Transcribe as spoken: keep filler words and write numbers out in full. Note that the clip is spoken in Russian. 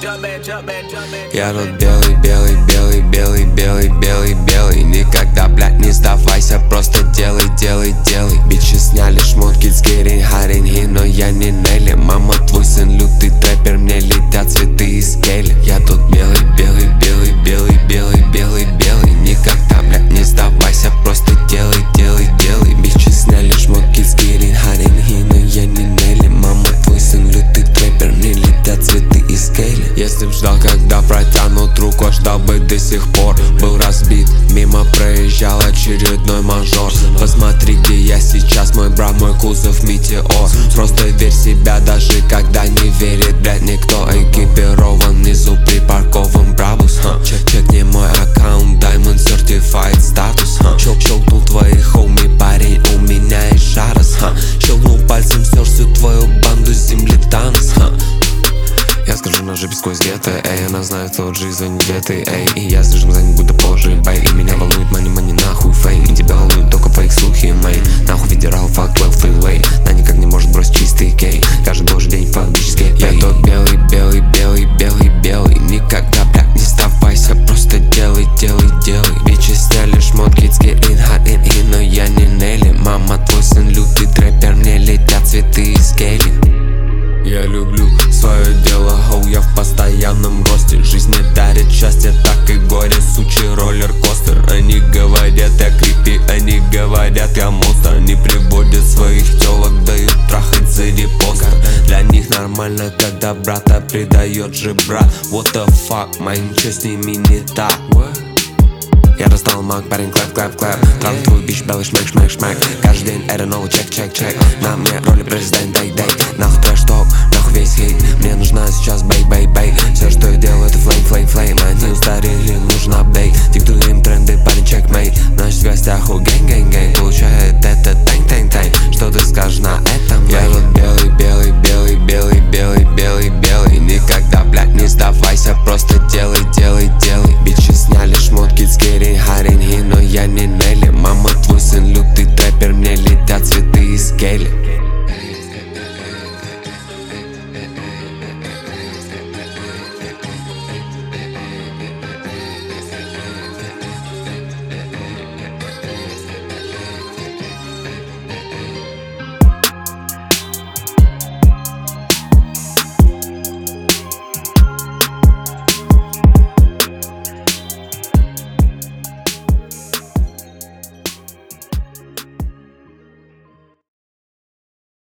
Я тут белый, белый, белый, белый, белый, белый, белый. Никогда, блядь, не сдавайся, просто делай, делай, делай. Бичи сняли шмотки, it's getting hot in here, но я не Нелли. Мама, твой сын лютый трэпер, мне летят цветы из кели. Я тут белый, белый, белый, белый, белый, белый, белый. Никогда, блядь, не сдавайся, просто делай, делай, делай. Бичи сняли шмотки, it's getting hot in here, но я не Нелли. Мама, твой сын лютый трэпер, мне летят цветы из кели. Если б ждал, когда протянут руку, ждал бы до сих пор. Был разбит, мимо проезжал очередной мажор. Посмотри, где я сейчас, мой брат, мой кузов метеор. Просто верь в себя, даже когда не верит, блядь, никто. Экипирован внизу припаркован Брабус. Чек, чекни мой аккаунт, Diamond Certified статус. Щел, щелкнул твои хоуми, парень, у меня и шарас. Щелкнул пальцем, снес всю твою банду с земли Танос. Я скажу на жопе сквозь гетто, эй, она знает, что жизнь где ты, эй. И я слишком занят, будто позже, бэй. И меня волнует мани, мани, нахуй фейм. И тебя волнует только фейк, слухи, мейн. Нахуй федерал, фак, твелв, фрилей. Она никак не может бросить чистый кей. Каждый божий день, фак, бичес, гей. Я тот белый, белый, белый, белый, белый. Никогда, блядь, не сдавайся, просто делай, делай, делай. Бичи сняли шмотки, it's getting hot in here, но я не Нелли. Мама, твой сын лютый трэпер, мне летят цветы из кели. Я люблю свое дело, хоу, я в постоянном росте. Жизнь мне дарит счастье, так и горе, сучий роллер-костер. Они говорят, я крипи, они говорят, я монстр. Они приводят своих телок, дают трахать за репостер. Для них нормально, когда брата предает же брат. What the fuck, man, ничего с ними не так. Я достал маг, парень, клэп, клэп, клэп. Трав твой бич, белый шмэк, шмэк, шмэк. Каждый день это новый чек, чек, чек. На мне роли президент, дай, дай. Нахуй трэш-ток, нахуй весь хейт. Мне нужна сейчас бэй, бэй, бэй. Все, что я делаю, это флейм, флейм, флейм.